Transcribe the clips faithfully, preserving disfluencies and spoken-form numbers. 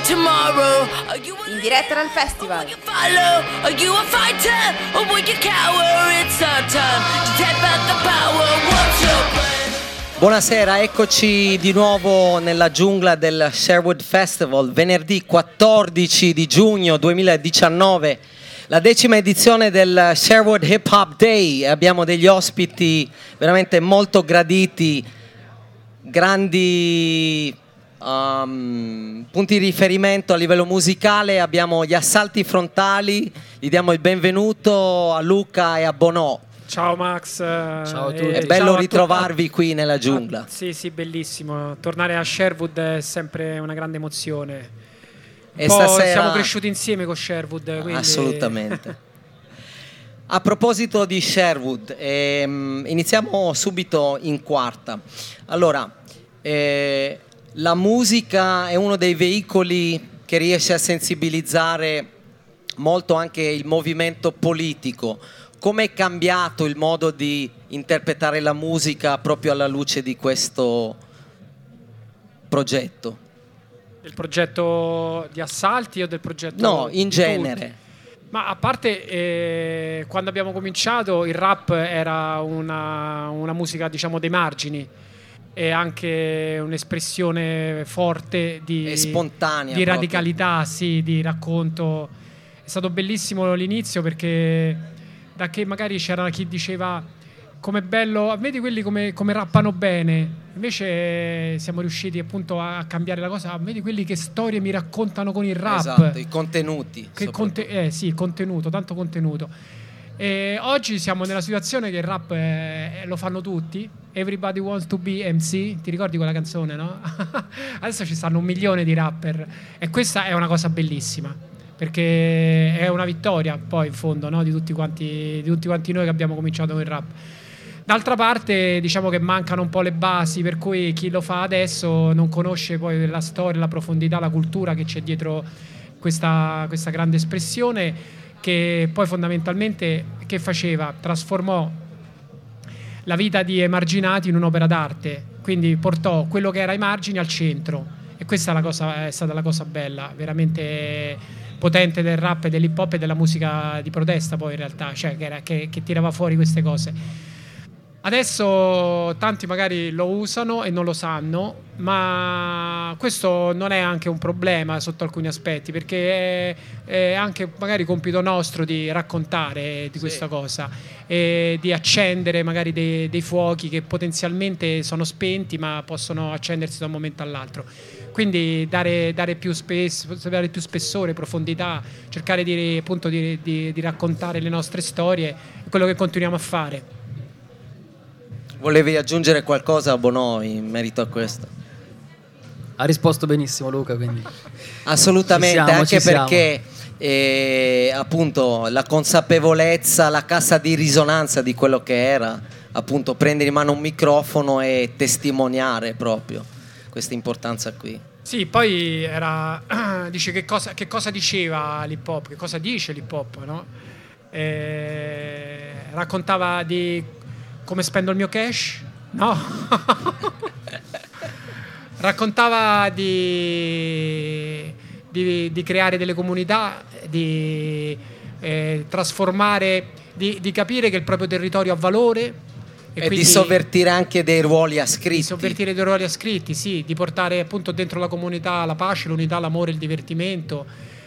tomorrow? Are you In diretta dal festival. will you follow? Are you a fighter or will you cower? It's our time to take back the power. What's your plan? Buonasera, eccoci di nuovo nella giungla del Sherwood Festival, venerdì quattordici di giugno duemiladiciannove, la decima edizione del Sherwood Hip Hop Day. Abbiamo degli ospiti veramente molto graditi, grandi um, punti di riferimento a livello musicale. Abbiamo gli Assalti Frontali, gli diamo il benvenuto a Luca e a Bonò. Ciao Max, ciao a tutti. È bello ritrovarvi qui nella giungla. Ah, sì, sì, bellissimo. Tornare a Sherwood è sempre una grande emozione. Un E po' stasera siamo cresciuti insieme con Sherwood. Quindi... Assolutamente. A proposito di Sherwood, ehm, iniziamo subito in quarta. Allora, eh, la musica è uno dei veicoli che riesce a sensibilizzare molto anche il movimento politico. Come è cambiato il modo di interpretare la musica proprio alla luce di questo progetto? Del progetto di Assalti o del progetto? No, in di genere. tutti? Ma a parte eh, quando abbiamo cominciato il rap era una, una musica, diciamo, dei margini e anche un'espressione forte di, È spontanea di proprio. radicalità, sì, di racconto. È stato bellissimo l'inizio perché da che magari c'era chi diceva com'è bello, vedi quelli come, come rappano bene, invece eh, siamo riusciti appunto a cambiare la cosa, vedi quelli che storie mi raccontano con il rap. Esatto, i contenuti. Che conte- eh sì, contenuto, tanto contenuto. E oggi siamo nella situazione che il rap eh, lo fanno tutti. Everybody wants to be M C. Ti ricordi quella canzone, no? Adesso ci stanno un milione di rapper e questa è una cosa bellissima, perché è una vittoria poi in fondo, no? di, tutti quanti, di tutti quanti noi che abbiamo cominciato con il rap. D'altra parte diciamo che mancano un po' le basi, per cui chi lo fa adesso non conosce poi la storia, la profondità, la cultura che c'è dietro questa, questa grande espressione, che poi fondamentalmente che faceva? Trasformò la vita di emarginati in un'opera d'arte, quindi portò quello che era ai margini al centro, e questa è, la cosa, è stata la cosa bella, veramente potente del rap e dell'hip hop e della musica di protesta poi in realtà, cioè che, era, che, che tirava fuori queste cose. Adesso tanti magari lo usano e non lo sanno, ma questo non è anche un problema sotto alcuni aspetti, perché è, è anche magari compito nostro di raccontare di questa sì. cosa e di accendere magari dei, dei fuochi che potenzialmente sono spenti ma possono accendersi da un momento all'altro. Quindi dare, dare, più spes- dare più spessore, profondità, cercare di, appunto, di, di, di raccontare le nostre storie, è quello che continuiamo a fare. Volevi aggiungere qualcosa, Bonò, in merito a questo? Ha risposto benissimo Luca, quindi assolutamente, siamo, anche perché eh, appunto la consapevolezza, la cassa di risonanza di quello che era appunto prendere in mano un microfono e testimoniare proprio questa importanza qui. Sì, poi era dice che cosa, che cosa diceva l'hip hop, che cosa dice l'hip hop, no? Eh, raccontava di come spendo il mio cash? No. Raccontava di, di, di creare delle comunità, di eh, trasformare, di, di capire che il proprio territorio ha valore. E, e di sovvertire anche dei ruoli ascritti. Di sovvertire dei ruoli ascritti, sì, di portare appunto dentro la comunità la pace, l'unità, l'amore, il divertimento.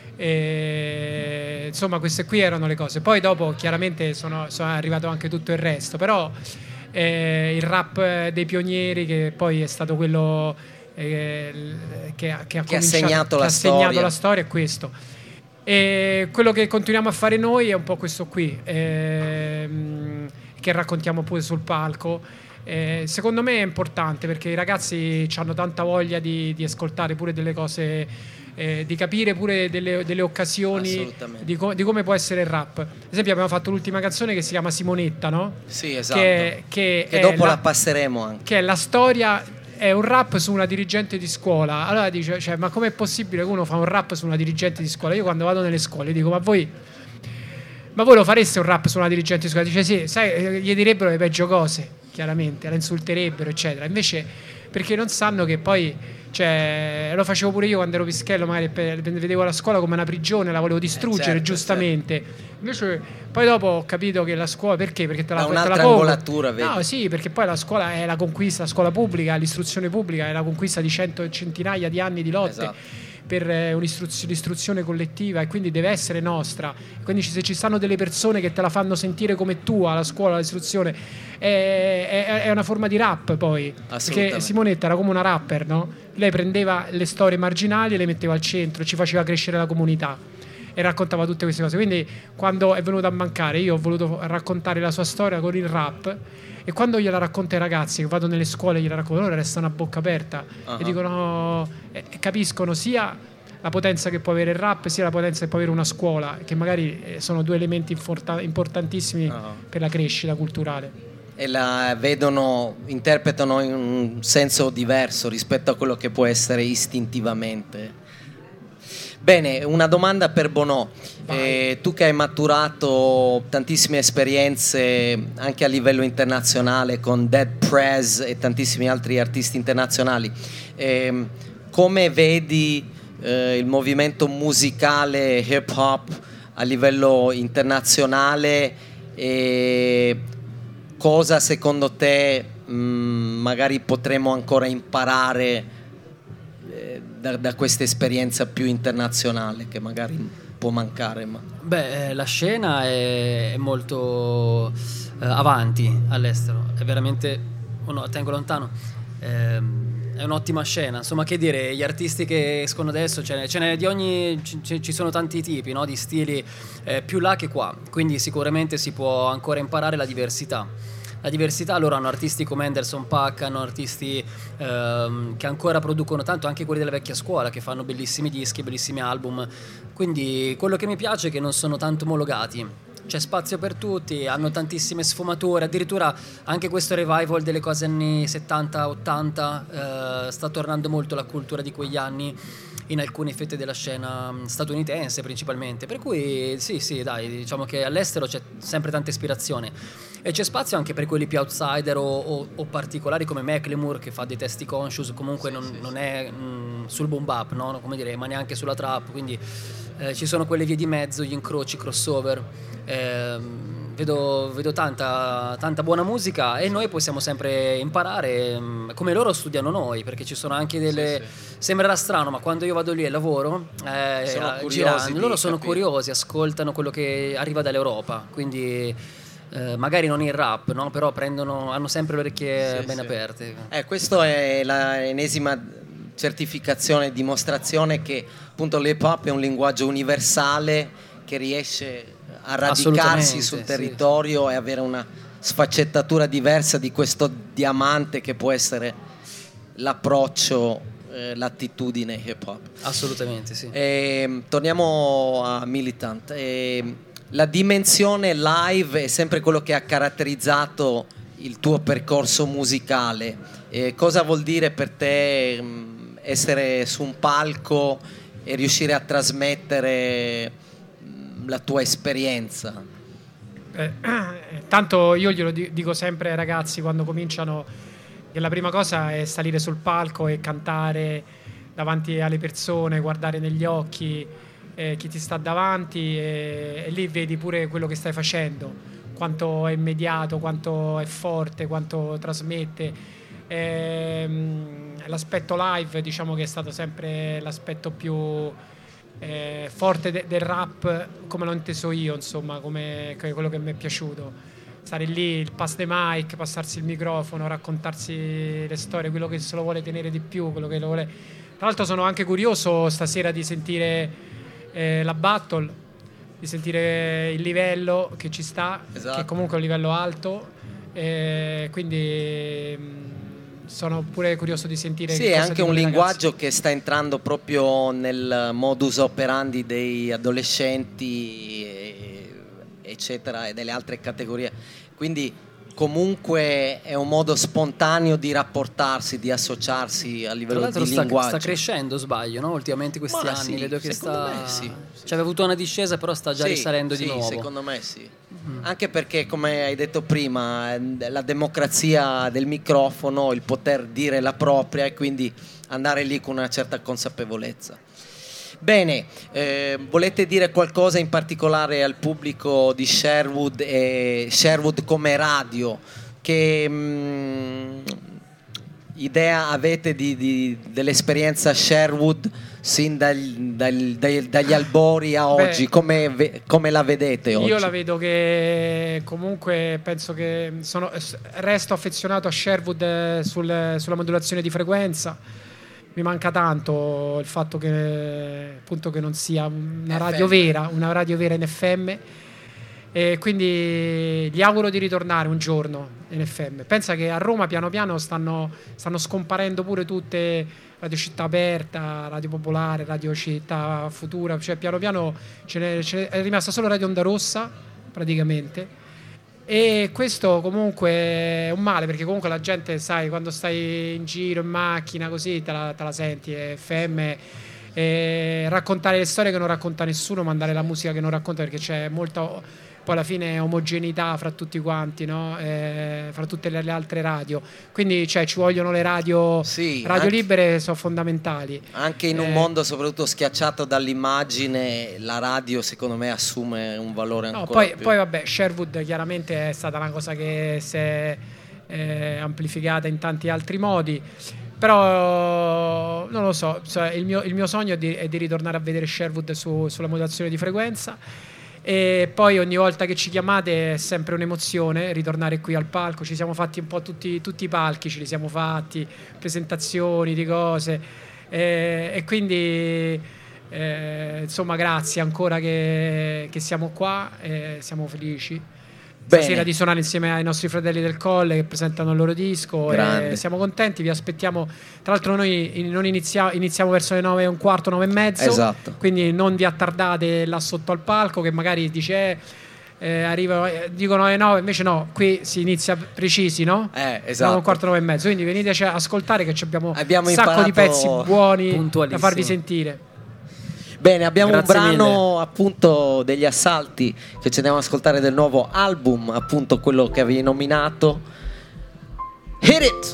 E, insomma, queste qui erano le cose. Poi dopo chiaramente sono, sono arrivato anche tutto il resto, però eh, il rap dei pionieri, che poi è stato quello eh, che, che ha, che ha segnato, che la, ha storia. segnato la storia, è questo. E quello che continuiamo a fare noi è un po' questo qui, ehm, che raccontiamo pure sul palco. Eh, secondo me è importante perché i ragazzi hanno tanta voglia di, di ascoltare pure delle cose, eh, di capire pure delle, delle occasioni di, co- di come può essere il rap. Ad esempio abbiamo fatto l'ultima canzone che si chiama Simonetta, no? Sì, esatto. Che, che, che dopo la, la passeremo anche. Che è la storia, è un rap su una dirigente di scuola. Allora dice, cioè, ma com'è possibile che uno fa un rap su una dirigente di scuola? Io quando vado nelle scuole dico, ma voi... ma voi lo fareste un rap su una dirigente di scuola? Dice sì, sai, gli direbbero le peggio cose, chiaramente, la insulterebbero, eccetera. Invece, perché non sanno che poi Cioè, lo facevo pure io quando ero pischello, magari pe- vedevo la scuola come una prigione, la volevo distruggere, Eh, certo, giustamente. certo. Invece poi dopo ho capito che la scuola, perché? Perché te la, Ha te la un'altra pongo. angolatura, vedi? No, sì, perché poi la scuola è la conquista, la scuola pubblica, l'istruzione pubblica è la conquista di cento centinaia di anni di lotte. Esatto. Per eh, un'istruzione collettiva, e quindi deve essere nostra. Quindi se ci stanno delle persone che te la fanno sentire come tua, la scuola, l'istruzione, è, è, è una forma di rap poi. Perché Simonetta era come una rapper, no? Lei prendeva le storie marginali e le metteva al centro, ci faceva crescere la comunità e raccontava tutte queste cose. Quindi quando è venuto a mancare, io ho voluto raccontare la sua storia con il rap, e quando gliela racconto ai ragazzi, che vado nelle scuole e gliela racconto, loro restano a bocca aperta uh-huh. e dicono, eh, capiscono sia la potenza che può avere il rap, sia la potenza che può avere una scuola, che magari eh, sono due elementi inforta- importantissimi uh-huh. per la crescita culturale. E la vedono, interpretano in un senso diverso rispetto a quello che può essere istintivamente. Bene, una domanda per Bono. Eh, tu che hai maturato tantissime esperienze anche a livello internazionale con Dead Prez e tantissimi altri artisti internazionali, eh, come vedi eh, il movimento musicale hip hop a livello internazionale, e cosa secondo te mh, magari potremmo ancora imparare Da, da questa esperienza più internazionale che magari può mancare? Ma... Beh, la scena è, è molto eh, avanti all'estero, è veramente, oh no, tengo lontano, ehm, è un'ottima scena, insomma, che dire, gli artisti che escono adesso, ce n'è, ce n'è di ogni, ci, ci sono tanti tipi, no, di stili, eh, più là che qua, quindi sicuramente si può ancora imparare la diversità. La diversità, loro hanno artisti come Anderson .Paak, hanno artisti ehm, che ancora producono tanto, anche quelli della vecchia scuola, che fanno bellissimi dischi, bellissimi album. Quindi quello che mi piace è che non sono tanto omologati, c'è spazio per tutti, hanno tantissime sfumature, addirittura anche questo revival delle cose anni settanta ottanta eh, sta tornando molto la cultura di quegli anni in alcune fette della scena statunitense principalmente, per cui sì sì dai, diciamo che all'estero c'è sempre tanta ispirazione e c'è spazio anche per quelli più outsider o, o, o particolari come Macklemore, che fa dei testi conscious, comunque sì, non, sì, non è mh, sul boom bap, no? Come dire, ma neanche sulla trap, quindi eh, ci sono quelle vie di mezzo, gli incroci, crossover, eh, vedo, vedo tanta, tanta buona musica e noi possiamo sempre imparare mh, come loro studiano noi, perché ci sono anche delle sì, sì. Sembrerà strano, ma quando io vado lì e lavoro eh, sono girando, loro sono capire. curiosi, ascoltano quello che arriva dall'Europa, quindi Eh, magari non il rap, no? Però prendono, hanno sempre le orecchie sì, ben sì. aperte. Eh, questa è l'ennesima certificazione e dimostrazione che appunto l'hip hop è un linguaggio universale che riesce a radicarsi sul territorio sì. e avere una sfaccettatura diversa di questo diamante che può essere l'approccio, eh, l'attitudine hip hop. Assolutamente sì. E, torniamo a Militant. E, la dimensione live è sempre quello che ha caratterizzato il tuo percorso musicale. E cosa vuol dire per te mh, essere su un palco e riuscire a trasmettere mh, la tua esperienza? Eh, tanto io glielo dico sempre ai ragazzi quando cominciano, che la prima cosa è salire sul palco e cantare davanti alle persone, guardare negli occhi Eh, chi ti sta davanti e, e lì vedi pure quello che stai facendo, quanto è immediato, quanto è forte, quanto trasmette. Ehm, l'aspetto live diciamo che è stato sempre l'aspetto più eh, forte de- del rap, come l'ho inteso io, insomma, come quello che mi è piaciuto. Stare lì, il pass the mic, passarsi il microfono, raccontarsi le storie, quello che se lo vuole tenere di più, quello che lo vuole. Tra l'altro sono anche curioso stasera di sentire Eh, la battle, di sentire il livello che ci sta, esatto. che comunque è un livello alto, eh, quindi mh, sono pure curioso di sentire. Sì, è anche un linguaggio ragazzi. che sta entrando proprio nel modus operandi dei adolescenti e, eccetera, e delle altre categorie, quindi comunque è un modo spontaneo di rapportarsi, di associarsi a livello di sta, linguaggio. Sta crescendo, sbaglio, no? Ultimamente questi Ma anni sì, vedo che sta me sì. Cioè, aveva avuto una discesa, però sta già sì, risalendo sì, di nuovo. Secondo me sì. Mm. Anche perché, come hai detto prima, la democrazia del microfono, il poter dire la propria, e quindi andare lì con una certa consapevolezza. Bene, eh, volete dire qualcosa in particolare al pubblico di Sherwood e Sherwood come radio? Che mh, idea avete di, di, dell'esperienza Sherwood sin dal, dal, dai, dagli albori a oggi? Beh, come, come la vedete oggi? Io la vedo che comunque penso che sono, resto affezionato a Sherwood sul, sulla modulazione di frequenza. Mi manca tanto il fatto che appunto che non sia una radio F M vera, una radio vera in F M, e quindi gli auguro di ritornare un giorno in F M. Pensa che a Roma piano piano stanno, stanno scomparendo pure tutte Radio Città Aperta, Radio Popolare, Radio Città Futura, cioè piano piano ce n'è, ce n'è, è rimasta solo Radio Onda Rossa praticamente. E questo comunque è un male, perché comunque la gente, sai, quando stai in giro in macchina così te la, te la senti, è F M, e raccontare le storie che non racconta nessuno, mandare la musica che non racconta, perché c'è molta poi alla fine omogeneità fra tutti quanti, no? Eh, fra tutte le, le altre radio, quindi cioè, ci vogliono le radio, sì, radio anche, libere sono fondamentali anche in un eh, mondo soprattutto schiacciato dall'immagine. La radio secondo me assume un valore ancora no, poi, più. Poi vabbè, Sherwood chiaramente è stata una cosa che si è eh, amplificata in tanti altri modi, però non lo so, cioè, il, mio, il mio sogno è di, è di ritornare a vedere Sherwood su, sulla modulazione di frequenza. E poi ogni volta che ci chiamate è sempre un'emozione ritornare qui al palco. Ci siamo fatti un po' tutti, tutti i palchi, ce li siamo fatti, presentazioni di cose, e, e quindi eh, insomma grazie ancora che, che siamo qua, e siamo felici stasera di suonare insieme ai nostri fratelli del Colle che presentano il loro disco. E siamo contenti, vi aspettiamo. Tra l'altro noi non inizia, iniziamo verso le nove e un quarto, nove e mezzo, esatto. Quindi non vi attardate là sotto al palco, che magari dice eh, eh, arrivano, eh, dicono alle nove, invece no, qui si inizia precisi, no? Eh, esatto. nove e un quarto, nove e mezzo, quindi veniteci a ascoltare che abbiamo, abbiamo un sacco di pezzi buoni da farvi sentire. Bene, abbiamo Grazie un brano mille. appunto degli Assalti che ci andiamo ad ascoltare del nuovo album, appunto quello che avevi nominato. Hit it!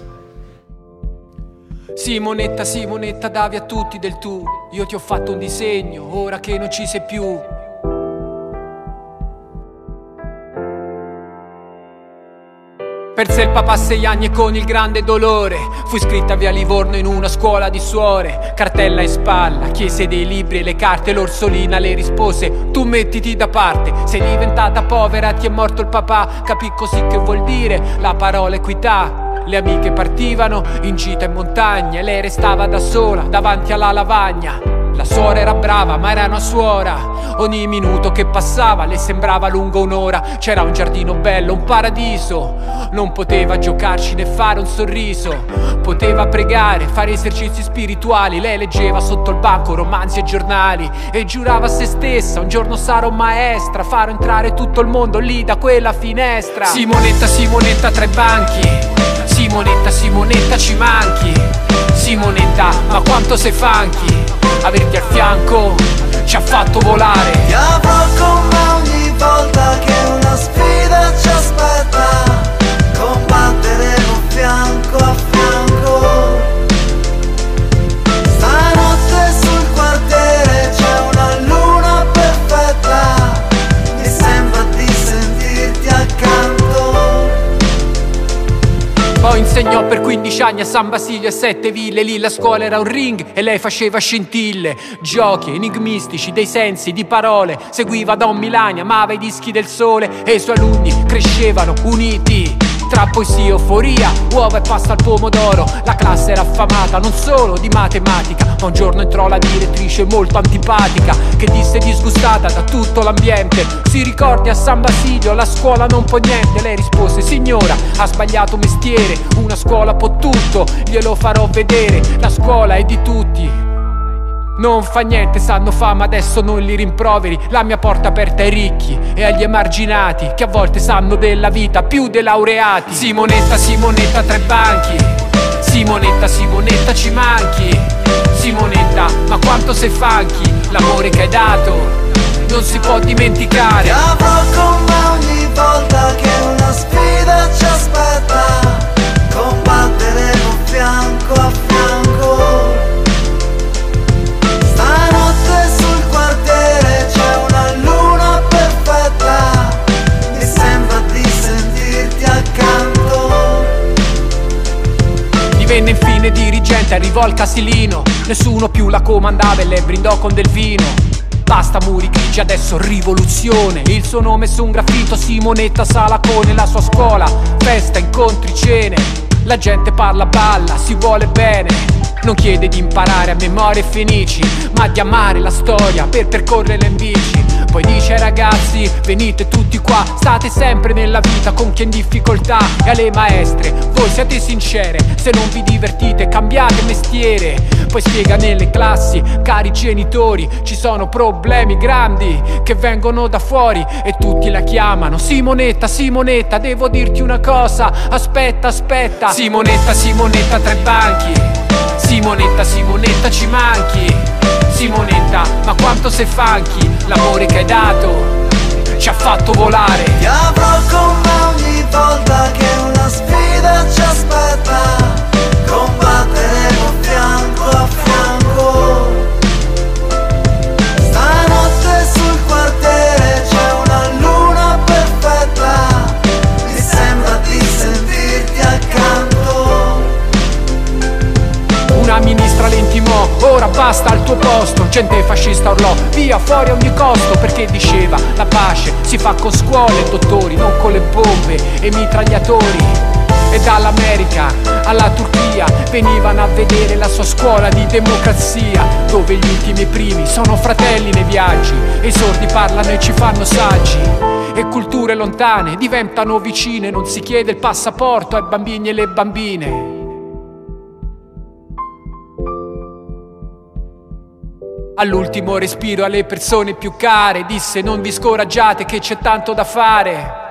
Simonetta, Simonetta, davi a tutti del tu. Io ti ho fatto un disegno, ora che non ci sei più. Perse il papà a sei anni e con il grande dolore fui iscritta via Livorno in una scuola di suore. Cartella in spalla, chiese dei libri e le carte. L'orsolina le rispose: tu mettiti da parte. Sei diventata povera, ti è morto il papà. Capì così che vuol dire la parola equità. Le amiche partivano in gita in montagna e lei restava da sola davanti alla lavagna. La suora era brava ma era una suora. Ogni minuto che passava le sembrava lungo un'ora. C'era un giardino bello, un paradiso. Non poteva giocarci né fare un sorriso. Poteva pregare, fare esercizi spirituali. Lei leggeva sotto il banco romanzi e giornali e giurava a se stessa: un giorno sarò maestra, farò entrare tutto il mondo lì da quella finestra. Simonetta, Simonetta tra i banchi. Simonetta, Simonetta ci manchi. Simonetta, ma quanto sei funky. Averti al fianco ci ha fatto volare. Ti avrò con me ogni volta che una sfida ci aspetta. Combatteremo fianco a fianco. Stanotte sul quartiere c'è una luna perfetta. Mi sembra di sentirti accanto. Poi insegnò per quindici anni a San Basilio e sette ville. Lì la scuola era un ring e lei faceva scintille. Giochi enigmistici dei sensi, di parole. Seguiva Don Milani, amava i dischi del sole. E i suoi alunni crescevano uniti tra poesia e euforia, uova e pasta al pomodoro. La classe era affamata non solo di matematica, ma un giorno entrò la direttrice molto antipatica, che disse disgustata da tutto l'ambiente: si ricordi, a San Basilio la scuola non può niente. Lei rispose: signora, ha sbagliato mestiere. Una scuola può tutto, glielo farò vedere. La scuola è di tutti, non fa niente, sanno fama, adesso non li rimproveri. La mia porta aperta ai ricchi e agli emarginati, che a volte sanno della vita più dei laureati. Simonetta, Simonetta tra i banchi. Simonetta, Simonetta ci manchi. Simonetta, ma quanto sei funky. L'amore che hai dato non si può dimenticare. Ti avrò con me ogni volta che una sfida ci aspetta. Combatteremo fianco a fianco. niente, arrivò al Casilino. Nessuno più la comandava e lei brindò con del vino. Basta muri grigi, adesso rivoluzione. Il suo nome su un graffito, Simonetta Salacone. La sua scuola, festa, incontri, cene. La gente parla, balla, si vuole bene. Non chiede di imparare a memoria e fenici, ma di amare la storia per percorrerla in bici. Poi dice ai ragazzi, venite tutti qua, state sempre nella vita con chi è in difficoltà. E alle maestre, voi siete sincere, se non vi divertite cambiate mestiere. Poi spiega nelle classi, cari genitori, ci sono problemi grandi che vengono da fuori e tutti la chiamano Simonetta, Simonetta, devo dirti una cosa, aspetta, aspetta. Simonetta, Simonetta, tre banchi. Simonetta, Simonetta, ci manchi. Simonetta, ma quanto sei funky. L'amore che hai dato ci ha fatto volare. Ti avrò con me ogni volta che una sfida ci aspetta. Combatteremo fianco a fianco. Stanotte sul quartiere c'è una luna perfetta. Mi sembra di sentirti accanto. Una ministra l'intimò, ora basta al tuo posto. Gente fascista urlò, via fuori a ogni costo. Perché diceva, la pace si fa con scuole e dottori, non con le bombe e mitragliatori. E dall'America alla Turchia venivano a vedere la sua scuola di democrazia, dove gli ultimi e primi sono fratelli nei viaggi, e i sordi parlano e ci fanno saggi. E culture lontane diventano vicine, non si chiede il passaporto ai bambini e le bambine. All'ultimo respiro alle persone più care disse, non vi scoraggiate che c'è tanto da fare.